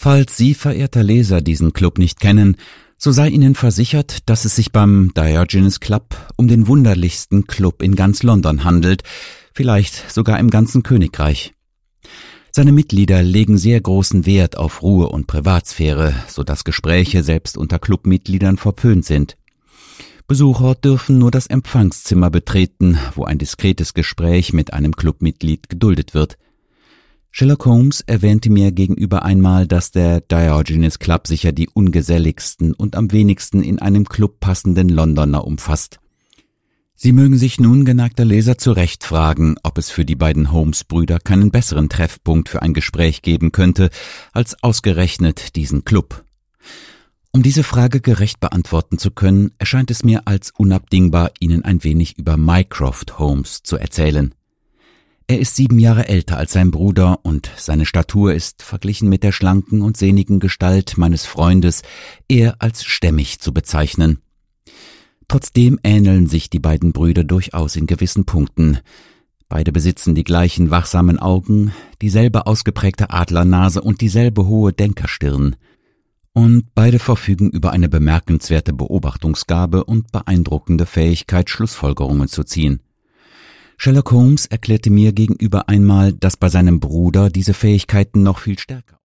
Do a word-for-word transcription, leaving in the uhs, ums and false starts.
Falls Sie, verehrter Leser, diesen Club nicht kennen, so sei Ihnen versichert, dass es sich beim Diogenes Club um den wunderlichsten Club in ganz London handelt, vielleicht sogar im ganzen Königreich. Seine Mitglieder legen sehr großen Wert auf Ruhe und Privatsphäre, so dass Gespräche selbst unter Clubmitgliedern verpönt sind. Besucher dürfen nur das Empfangszimmer betreten, wo ein diskretes Gespräch mit einem Clubmitglied geduldet wird. Sherlock Holmes erwähnte mir gegenüber einmal, dass der Diogenes Club sicher die ungeselligsten und am wenigsten in einem Club passenden Londoner umfasst. Sie mögen sich nun, geneigter Leser, zu Recht fragen, ob es für die beiden Holmes-Brüder keinen besseren Treffpunkt für ein Gespräch geben könnte, als ausgerechnet diesen Club. Um diese Frage gerecht beantworten zu können, erscheint es mir als unabdingbar, Ihnen ein wenig über Mycroft Holmes zu erzählen. Er ist sieben Jahre älter als sein Bruder und seine Statur ist, verglichen mit der schlanken und sehnigen Gestalt meines Freundes, eher als stämmig zu bezeichnen. Trotzdem ähneln sich die beiden Brüder durchaus in gewissen Punkten. Beide besitzen die gleichen wachsamen Augen, dieselbe ausgeprägte Adlernase und dieselbe hohe Denkerstirn. Und beide verfügen über eine bemerkenswerte Beobachtungsgabe und beeindruckende Fähigkeit, Schlussfolgerungen zu ziehen. Sherlock Holmes erklärte mir gegenüber einmal, dass bei seinem Bruder diese Fähigkeiten noch viel stärker